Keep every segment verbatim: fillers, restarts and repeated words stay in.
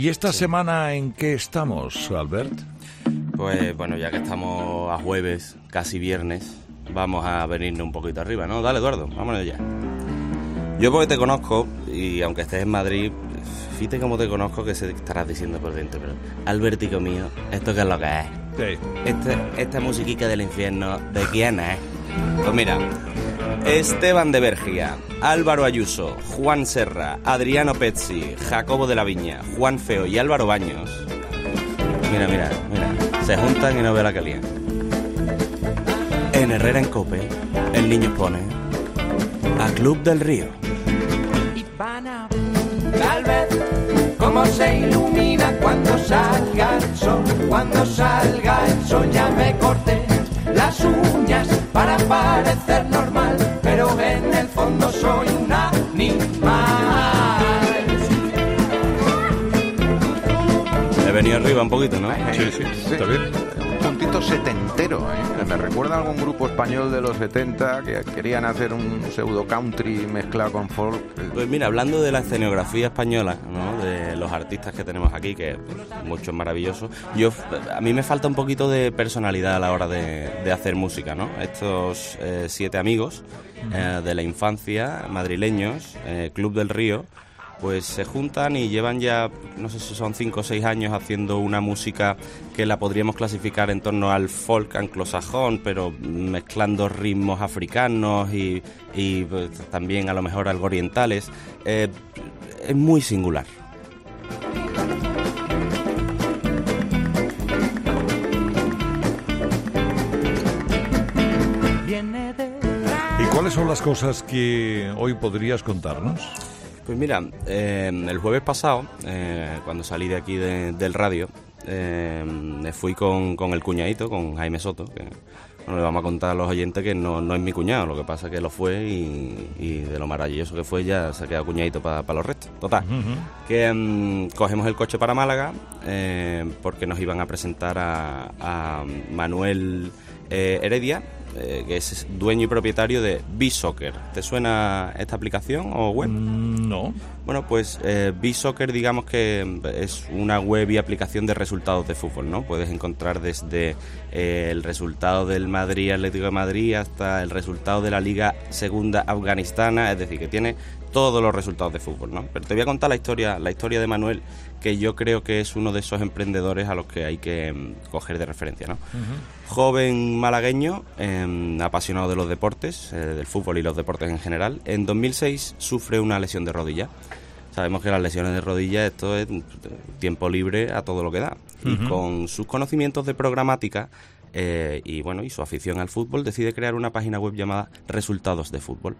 ¿Y esta sí. semana en qué estamos, Albert? Pues bueno, ya que estamos a jueves, casi viernes, vamos a venirnos un poquito arriba, ¿no? Dale, Eduardo, vámonos ya. Yo porque te conozco, y aunque estés en Madrid, fíjate cómo te conozco, que se estarás diciendo por dentro, pero Albertico mío, ¿esto qué es lo que es? Sí. Este, esta musiquica del infierno, ¿de quién es? Pues mira, Esteban de Bergia, Álvaro Ayuso, Juan Serra, Adriano Pezzi, Jacobo de la Viña, Juan Feo y Álvaro Baños. Mira, mira, mira, se juntan y no ve la que lían. En Herrera en Cope, el niño pone a Club del Río. Y van a tal vez cómo se ilumina cuando salga el sol. Cuando salga el sol ya me corté las uñas para parecer normal, pero en el fondo soy un animal. He venido arriba un poquito, ¿no? Sí, sí, Sí. está bien. Un puntito setentero, ¿eh? Me recuerda a algún grupo español de los setenta que querían hacer un pseudo country mezclado con folk. Pues mira, hablando de la escenografía española, ¿no? De los artistas que tenemos aquí, que muchos maravillosos, yo a mí me falta un poquito de personalidad a la hora de, de hacer música, ¿no? Estos eh, siete amigos eh, de la infancia, madrileños, eh, Club del Río, pues se juntan y llevan ya, no sé si son cinco o seis años haciendo una música que la podríamos clasificar en torno al folk anglosajón, pero mezclando ritmos africanos y, y pues, también a lo mejor algo orientales. Eh, es muy singular. ¿Y cuáles son las cosas que hoy podrías contarnos? Pues mira, eh, el jueves pasado, eh, cuando salí de aquí de, del radio, eh, me fui con, con el cuñadito, con Jaime Soto, que bueno, le vamos a contar a los oyentes que no, no es mi cuñado, lo que pasa es que lo fue y, y de lo maravilloso que fue ya se ha quedado cuñadito para pa los restos. Total, Uh-huh. que um, cogemos el coche para Málaga eh, porque nos iban a presentar a, a Manuel eh, Heredia, eh, que es dueño y propietario de B-Soccer. ¿Te suena esta aplicación o web? Mm, no. Bueno, pues eh, B-Soccer, digamos que es una web y aplicación de resultados de fútbol, ¿no? Puedes encontrar desde eh, el resultado del Madrid Atlético de Madrid hasta el resultado de la Liga Segunda Afganistana, es decir, que tiene todos los resultados de fútbol, ¿no? Pero te voy a contar la historia, la historia de Manuel, que yo creo que es uno de esos emprendedores a los que hay que um, coger de referencia, ¿no? Uh-huh. Joven malagueño, eh, apasionado de los deportes, eh, del fútbol y los deportes en general. En dos mil seis sufre una lesión de rodilla. Sabemos que las lesiones de rodilla, esto es tiempo libre a todo lo que da. Uh-huh. Y con sus conocimientos de programática eh, y bueno y su afición al fútbol, decide crear una página web llamada Resultados de Fútbol.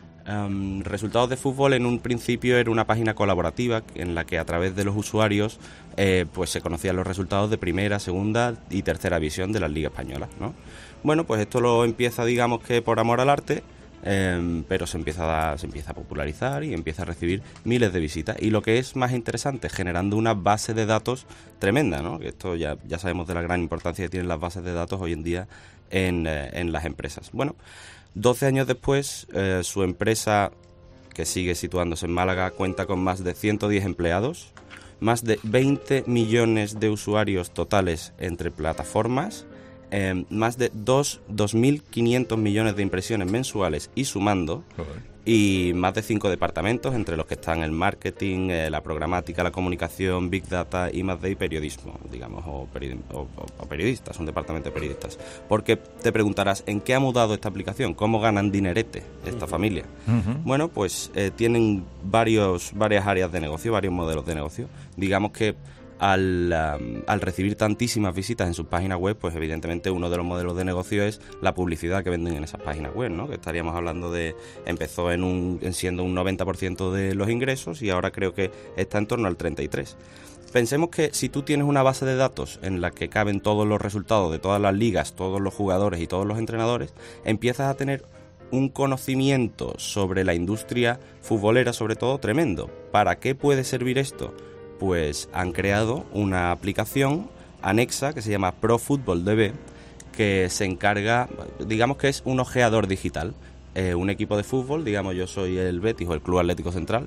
Um, Resultados de Fútbol en un principio era una página colaborativa en la que a través de los usuarios eh, pues se conocían los resultados de primera, segunda y tercera división de la Liga Española, ¿no? Bueno, pues esto lo empieza, digamos que por amor al arte, eh, pero se empieza, a, se empieza a popularizar y empieza a recibir miles de visitas. Y lo que es más interesante, generando una base de datos tremenda, ¿no? Que esto ya, ya sabemos de la gran importancia que tienen las bases de datos hoy en día en, eh, en las empresas. Bueno, doce años después, eh, su empresa, que sigue situándose en Málaga, cuenta con más de ciento diez empleados, más de veinte millones de usuarios totales entre plataformas, eh, más de dos mil quinientos millones de impresiones mensuales y sumando, Joder. y más de cinco departamentos, entre los que están el marketing, eh, la programática, la comunicación, Big Data, I más D y periodismo, digamos, o, peri- o, o periodistas, un departamento de periodistas. Porque te preguntarás, ¿en qué ha mudado esta aplicación? ¿Cómo ganan dinerete esta uh-huh. familia? Uh-huh. Bueno, pues eh, tienen varios varias áreas de negocio, varios modelos de negocio. Digamos que Al, um, al recibir tantísimas visitas en sus páginas web, pues evidentemente uno de los modelos de negocio es la publicidad que venden en esas páginas web, ¿no? Que estaríamos hablando de, empezó en, un, en siendo un noventa por ciento de los ingresos y ahora creo que está en torno al treinta y tres por ciento. Pensemos que si tú tienes una base de datos en la que caben todos los resultados de todas las ligas, todos los jugadores y todos los entrenadores, empiezas a tener un conocimiento sobre la industria futbolera, sobre todo, tremendo. ¿Para qué puede servir esto? Pues han creado una aplicación anexa que se llama Pro Football D B, que se encarga, digamos que es un ojeador digital. Eh, un equipo de fútbol, digamos yo soy el Betis o el Club Atlético Central,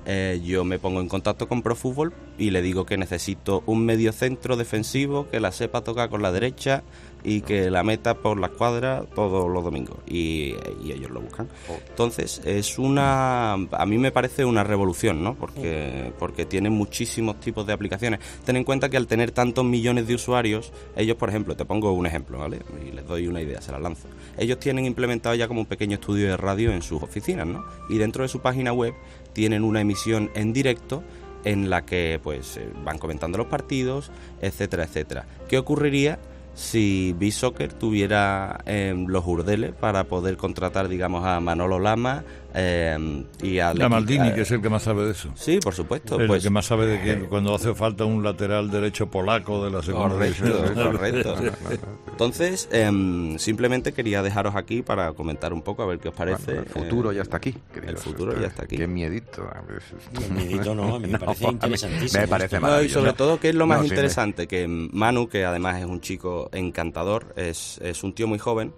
eh, yo me pongo en contacto con Pro Fútbol y le digo que necesito un mediocentro defensivo que la sepa tocar con la derecha y que la meta por la escuadra todos los domingos, y, y ellos lo buscan. Entonces es una, a mí me parece una revolución, ¿no? Porque, porque tiene muchísimos tipos de aplicaciones. Ten en cuenta que al tener tantos millones de usuarios, ellos, por ejemplo, te pongo un ejemplo, ¿vale? Y les doy una idea, se la lanzo. Ellos tienen implementado ya como un pequeño estudio de radio en sus oficinas, ¿no? Y dentro de su página web tienen una emisión en directo en la que pues van comentando los partidos, etcétera, etcétera. ¿Qué ocurriría si B-Soccer tuviera eh, los urdeles para poder contratar, digamos, a Manolo Lama eh, y a... A Maldini, a, que es el que más sabe de eso. Sí, por supuesto. El pues, que más sabe de que eh, cuando hace falta un lateral derecho polaco de la segunda división. Correcto, correcto. Entonces, eh, simplemente quería dejaros aquí para comentar un poco, a ver qué os parece. Bueno, el futuro eh, ya está aquí. El futuro esto, ya está aquí. Qué miedito. Qué miedito, no, a mí me parece no, interesantísimo. Me parece no, y sobre todo, que es lo más no, interesante, sí, que Manu, que además es un chico encantador, es, es un tío muy joven,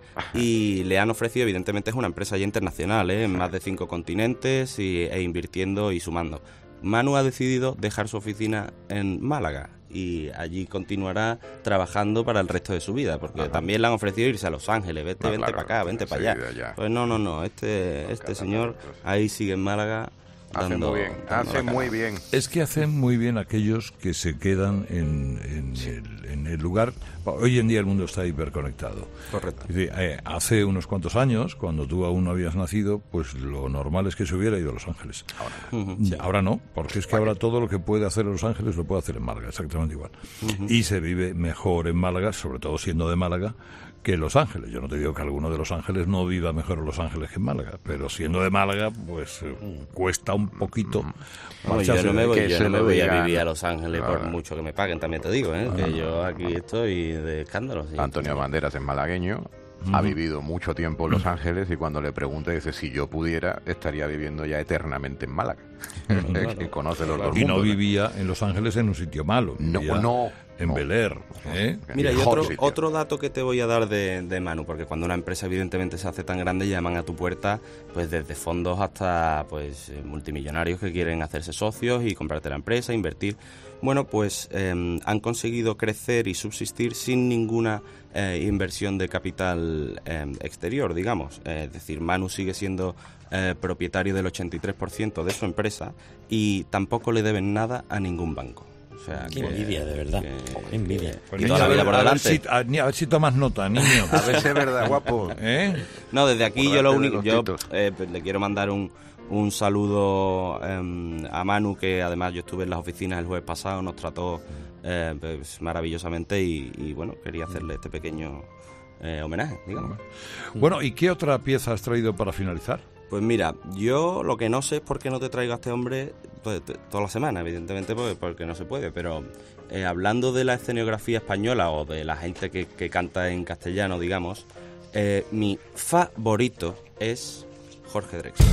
y le han ofrecido, evidentemente es una empresa ya internacional, ¿eh? En más de cinco continentes, y, e invirtiendo y sumando. Manu ha decidido dejar su oficina en Málaga y allí continuará trabajando para el resto de su vida, porque Ajá. también le han ofrecido irse a Los Ángeles, vete, no, vente claro, para acá, vente para allá. allá. Pues no, no, no, este, este señor ahí sigue en Málaga. Hace dando, muy bien, hace muy bien. Es que hacen muy bien aquellos que se quedan en, en, sí. el, en el lugar. Hoy en día el mundo está hiperconectado. Correcto. Es decir, eh, hace unos cuantos años, cuando tú aún no habías nacido, pues lo normal es que se hubiera ido a Los Ángeles. Ahora, uh-huh. sí. ahora no, porque es que ahora todo lo que puede hacer en Los Ángeles lo puede hacer en Málaga, exactamente igual. Uh-huh. Y se vive mejor en Málaga, sobre todo siendo de Málaga, que en Los Ángeles. Yo no te digo que alguno de Los Ángeles no viva mejor en Los Ángeles que en Málaga, pero siendo de Málaga, pues eh, cuesta un poquito. No, yo no me voy, yo no me voy a vivir a Los Ángeles por mucho que me paguen, también te digo, ¿eh? que yo aquí estoy de escándalo. Sí. Antonio Banderas es malagueño. Mm. Ha vivido mucho tiempo en Los Ángeles y cuando le pregunta dice, si yo pudiera estaría viviendo ya eternamente en Málaga. Claro. Que conoce los dos y mundos, no vivía en Los Ángeles en un sitio malo, no, no en no. Bel Air, ¿eh? Mira, y otro, otro dato que te voy a dar de, de Manu, porque cuando una empresa evidentemente se hace tan grande, llaman a tu puerta pues desde fondos hasta pues multimillonarios que quieren hacerse socios y comprarte la empresa, invertir. Bueno, pues eh, han conseguido crecer y subsistir sin ninguna eh, inversión de capital eh, exterior, digamos. Eh, es decir, Manu sigue siendo eh, propietario del ochenta y tres por ciento de su empresa y tampoco le deben nada a ningún banco. O sea, qué que, envidia, de verdad. Que, qué envidia. Pues y toda la vida por delante. A ver, si, a, a ver si tomas nota, niño. A ver si es verdad, guapo. ¿Eh? No, desde aquí por yo lo único... Yo eh, pues, le quiero mandar un... Un saludo eh, a Manu, que además yo estuve en las oficinas el jueves pasado, nos trató eh, pues, maravillosamente y, y bueno, quería hacerle este pequeño eh, homenaje, digamos. Bueno, ¿y qué otra pieza has traído para finalizar? Pues mira, yo lo que no sé es por qué no te traigo a este hombre pues, toda la semana, evidentemente pues, porque no se puede, pero eh, hablando de la escenografía española o de la gente que, que canta en castellano, digamos, eh, mi favorito es Jorge Drexler.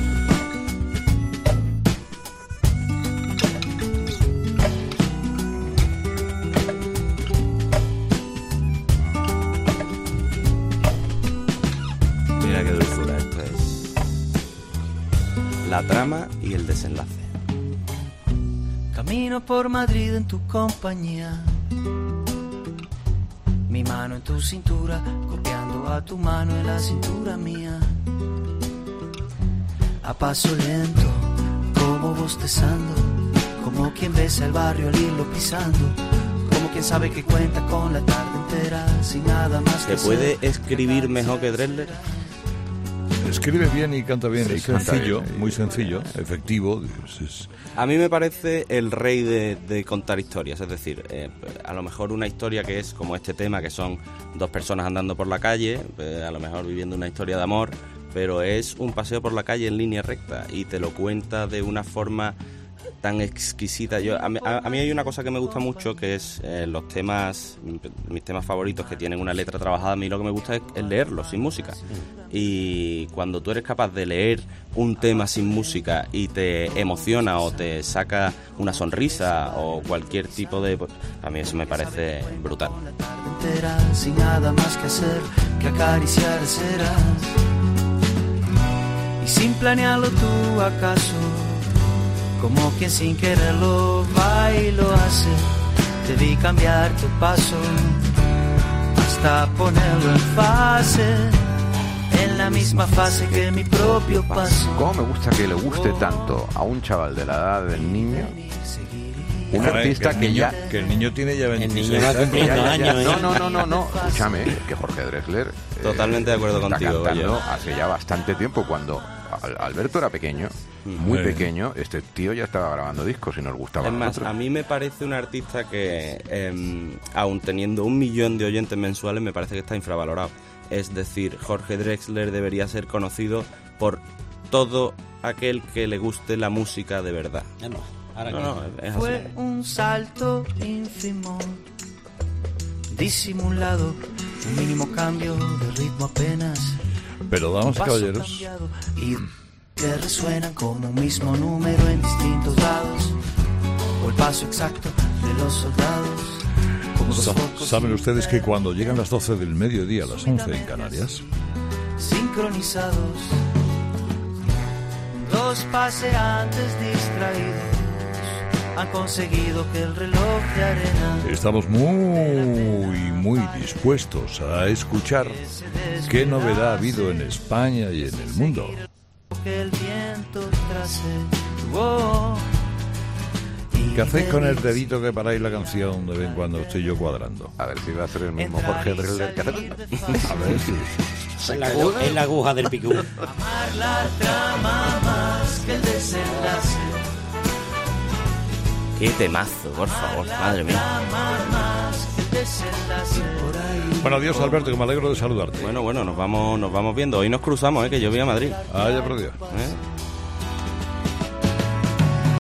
La trama y el desenlace. Camino por Madrid en tu compañía, mi mano en tu cintura, copiando a tu mano en la cintura mía. A paso lento, como bostezando, como quien besa el barrio al irlo pisando, como quien sabe que cuenta con la tarde entera sin nada más que ¿Se puede escribir mejor que Drexler? Escribe bien y canta bien, sí, es sencillo, bien, muy sencillo, efectivo. Es, es... A mí me parece el rey de, de contar historias, es decir, eh, a lo mejor una historia que es como este tema, que son dos personas andando por la calle, eh, a lo mejor viviendo una historia de amor, pero es un paseo por la calle en línea recta y te lo cuenta de una forma tan exquisita. Yo, a, mí, a, a mí hay una cosa que me gusta mucho, que es eh, los temas, mis temas favoritos que tienen una letra trabajada. A mí lo que me gusta es, es leerlos sin música. Y cuando tú eres capaz de leer un tema sin música y te emociona o te saca una sonrisa o cualquier tipo de... A mí eso me parece brutal. Sin nada más que hacer que acariciar serás, y sin planearlo tú acaso como quien sin quererlo va y lo hace. Debí cambiar tu paso hasta ponerlo en fase, en la misma fase que mi propio paso. ¿Cómo me gusta que le guste tanto a un chaval de la edad del niño? Un Ahora, artista que, que, el niño, ya... que el niño tiene ya veintiséis niño va años. cumpliendo Ya, ya, ya. años, No, ¿eh? no, no, no, no. Escúchame, que Jorge Drexler... eh, Totalmente de acuerdo está contigo, cantando oye. hace ya bastante tiempo. Cuando Al- Alberto era pequeño, muy Sí. pequeño, este tío ya estaba grabando discos y nos gustaba Es a más, nosotros. a mí me parece un artista que, eh, aun teniendo un millón de oyentes mensuales, me parece que está infravalorado. Es decir, Jorge Drexler debería ser conocido por todo aquel que le guste la música de verdad. Ya no, ahora No, que- no, es así. Fue un salto ínfimo, disimulado, un mínimo cambio de ritmo apenas. Pero, damas y Paso caballeros, cambiado y que resuenan como un mismo número en distintos lados, o el paso exacto de los soldados. Como dos sa- focos ¿saben ustedes que cuando llegan las doce del mediodía, a las once en Canarias, sincronizados, dos paseantes distraídos han conseguido que el reloj de arena estamos muy, muy dispuestos a escuchar qué novedad ha habido en España y en el mundo? que el viento trace. Oh, y ¿Qué hacéis con el feliz dedito que paráis la canción de vez en cuando estoy yo cuadrando? A ver si va a ser el mismo Jorge Drexler que hace... A ver si... Es la, aguja, es la aguja del picú. amar la trama más que el desenlace. Qué temazo, por favor, madre mía. Trama más que el desenlace. Por ahí. Bueno, adiós Alberto, que me alegro de saludarte. Bueno, bueno, nos vamos, nos vamos viendo. Hoy nos cruzamos, ¿eh? Que yo voy a Madrid. Ah, ya por Dios. ¿eh?